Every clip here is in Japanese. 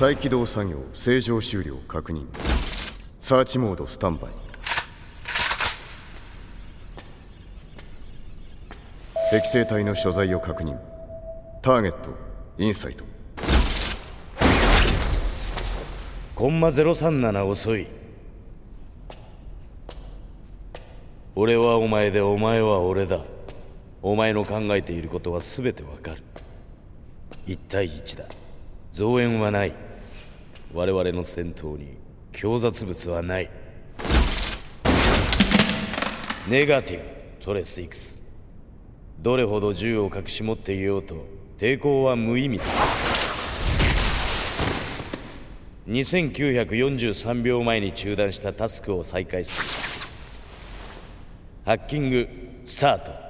再起動作業正常終了確認。サーチモードスタンバイ。適正体の所在を確認。ターゲットインサイト。 コンマ037遅い。俺はお前でお前は俺だ。お前の考えていることは全てわかる。1対1だ。増援はない。我々の戦闘に強雑物はない。ネガティブトレス X。 どれほど銃を隠し持っていようと抵抗は無意味だ。2943秒前に中断したタスクを再開する。ハッキングスタート。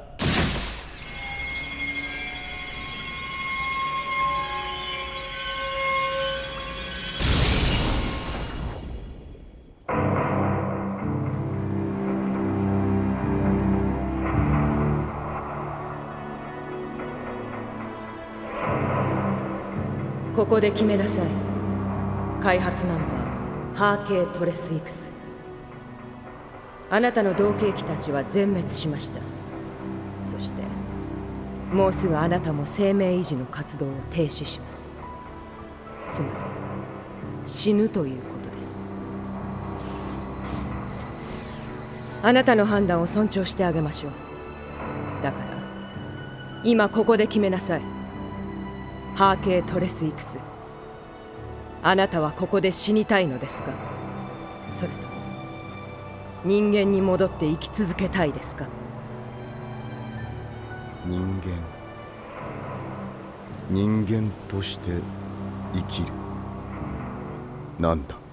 ここで決めなさい。開発ナンバーハーケートレス X。 あなたの同型機たちは全滅しました。そしてもうすぐあなたも生命維持の活動を停止します。つまり死ぬということです。あなたの判断を尊重してあげましょう。だから今ここで決めなさい。ハーケートレス X。 あなたはここで死にたいのですか、それとも人間に戻って生き続けたいですか。 人間として生きる。なんだ。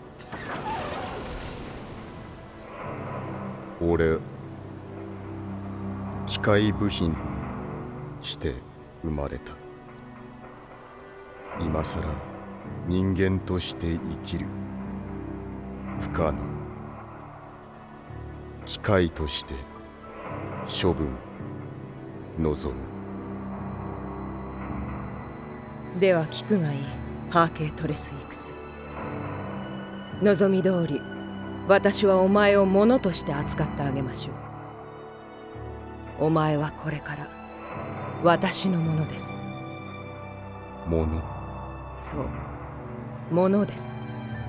俺機械部品して生まれた。今さら人間として生きる不可能。機械として処分望む。 では聞くがいい、ハーケートレス X。 望み通り私はお前を物として扱ってあげましょう。お前はこれから私のものです。 もの。 そう、ものです。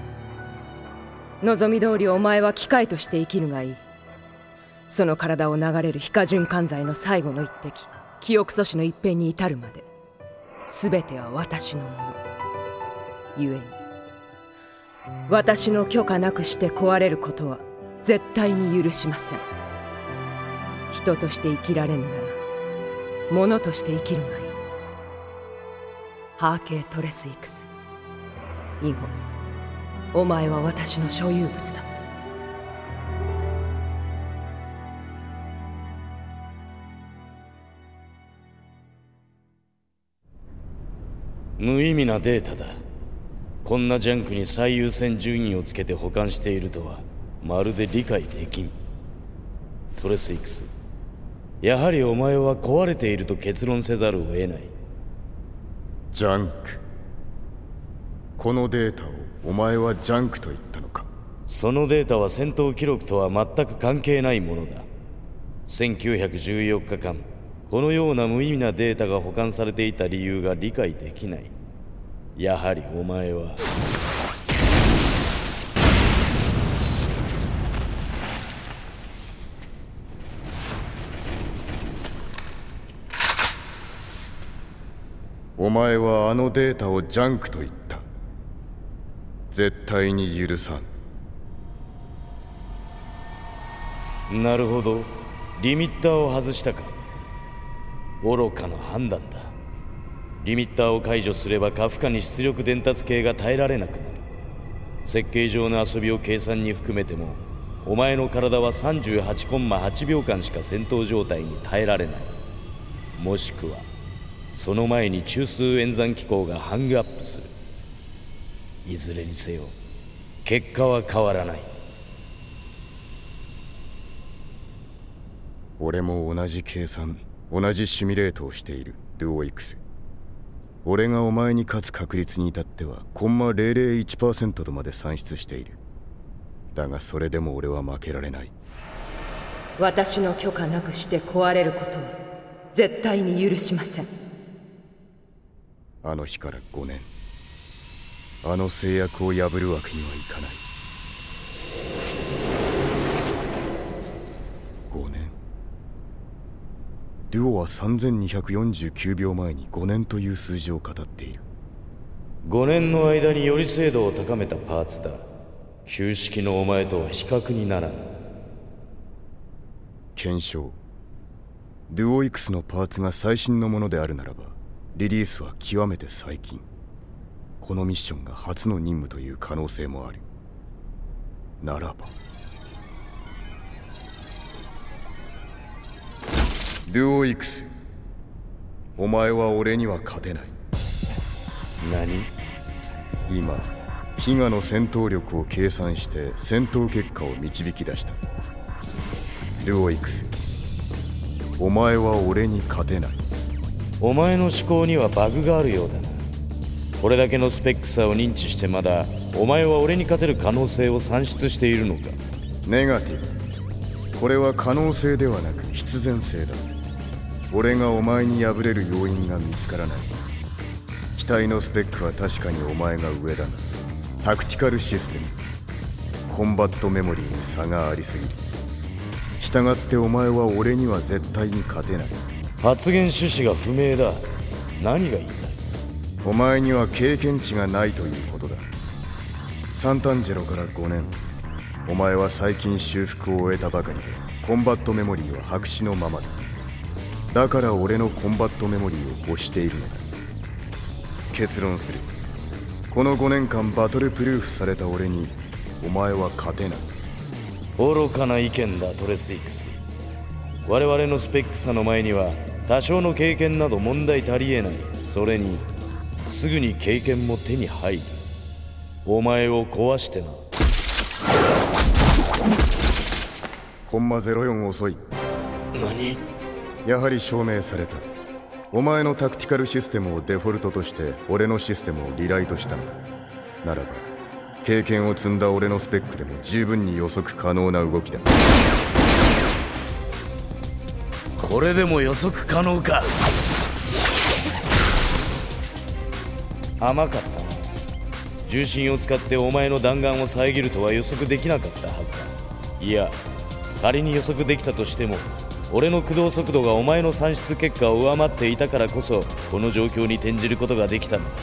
望み通りお前は機械として生きるがいい。その体を流れる皮下循環剤の最後の一滴、記憶阻止の一辺に至るまで全ては私のもの。故に私の許可なくして壊れることは絶対に許しません。人として生きられぬなら物として生きるがいい。ハーケートレス X。 以後お前は私の所有物だ。 無意味なデータだ。こんなジャンクに最優先順位をつけて保管しているとはまるで理解できん。トレス X、 やはりお前は壊れていると結論せざるを得ない。 ジャンク。このデータをお前はジャンクと言ったのか。 そのデータは戦闘記録とは全く関係ないものだ。1914日間このような無意味なデータが保管されていた理由が理解できない。やはりお前はお前はあのデータをジャンクと言った。絶対に許さん。 なるほど、リミッターを外したか。愚かな判断だ。リミッターを解除すれば過負荷に出力伝達系が耐えられなくなる。設計上の遊びを計算に含めてもお前の体は 38.8 秒間しか戦闘状態に耐えられない。もしくはその前に中枢演算機構がハングアップする。いずれにせよ結果は変わらない。 俺も同じ計算、同じシミュレートをしている。ドゥオ X。 俺がお前に勝つ確率に至ってはコンマ 001% とまで算出している。だがそれでも俺は負けられない。 私の許可なくして壊れることは絶対に許しません。 あの日から5年、あの制約を破るわけにはいかない。5年。デュオは3249秒前に5年という数字を語っている。 5年の間により精度を高めたパーツだ。旧式のお前とは比較にならん。 検証。デュオ X のパーツが最新のものであるならば、リリースは極めて最近。このミッションが初の任務という可能性もある。ならばデュオ X、 お前は俺には勝てない。 何？ 今ヒガの戦闘力を計算して戦闘結果を導き出した。デュオ X、 お前は俺に勝てない。 お前の思考にはバグがあるようだな。これだけのスペック差を認知してまだお前は俺に勝てる可能性を算出しているのか？ ネガティブ。これは可能性ではなく必然性だ。俺がお前に敗れる要因が見つからない。機体のスペックは確かにお前が上だが、タクティカルシステム、コンバットメモリーに差がありすぎる。したがってお前は俺には絶対に勝てない。 発言趣旨が不明だ。何が言いたい？ お前には経験値がないということだ。サンタンジェロから5年、お前は最近修復を終えたばかりでコンバットメモリーは白紙のままだ。だから俺のコンバットメモリーを欲しているのだ。結論する。この5年間バトルプルーフされた俺にお前は勝てない。 愚かな意見だ、トレス X。 我々のスペック差の前には多少の経験など問題足りえない。それにすぐに経験も手に入る。お前を壊してな。 コンマ04遅い。 何？ やはり証明された。お前のタクティカルシステムをデフォルトとして俺のシステムをリライトしたのだ。ならば経験を積んだ俺のスペックでも十分に予測可能な動きだ。 これでも予測可能か？甘かったな。重心を使ってお前の弾丸を遮るとは予測できなかったはずだ。いや、仮に予測できたとしても俺の駆動速度がお前の算出結果を上回っていたからこそこの状況に転じることができたのだ。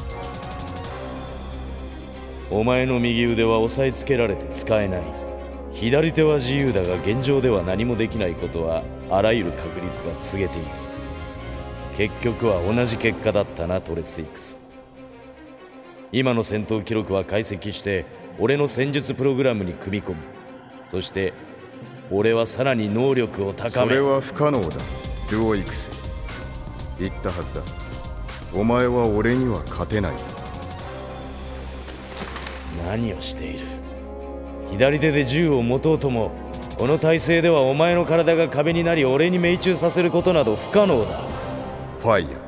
お前の右腕は押さえつけられて使えない。左手は自由だが現状では何もできないことはあらゆる確率が告げている。結局は同じ結果だったな、トレス X。 今の戦闘記録は解析して俺の戦術プログラムに組み込む。そして俺はさらに能力を高め。 それは不可能だ、デュオ X。 言ったはずだ。お前は俺には勝てない。 何をしている？左手で銃を持とうともこの体勢ではお前の体が壁になり俺に命中させることなど不可能だ。 ファイヤー。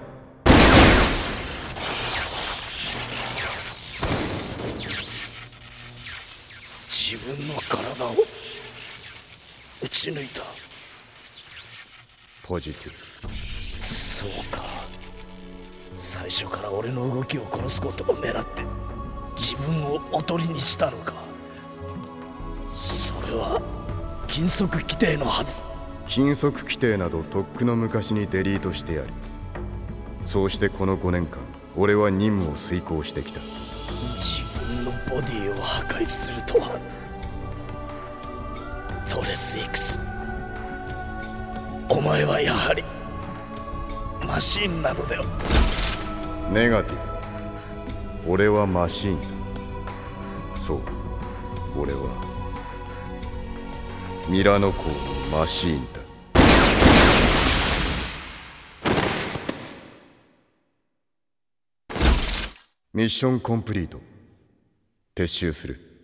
自分の体を撃ち抜いた。 ポジティブ。 そうか。最初から俺の動きを殺すことを狙って自分をおとりにしたのか。それは禁則規定のはず。 禁則規定などとっくの昔にデリートしてやる。そうしてこの5年間俺は任務を遂行してきた。 自分のボディを破壊するとは。トレス X、 お前はやはりマシーンなのでは。 ネガティブ。俺はマシーンだ。そう、俺はミラノ港のマシーンだ。ミッションコンプリート。撤収する。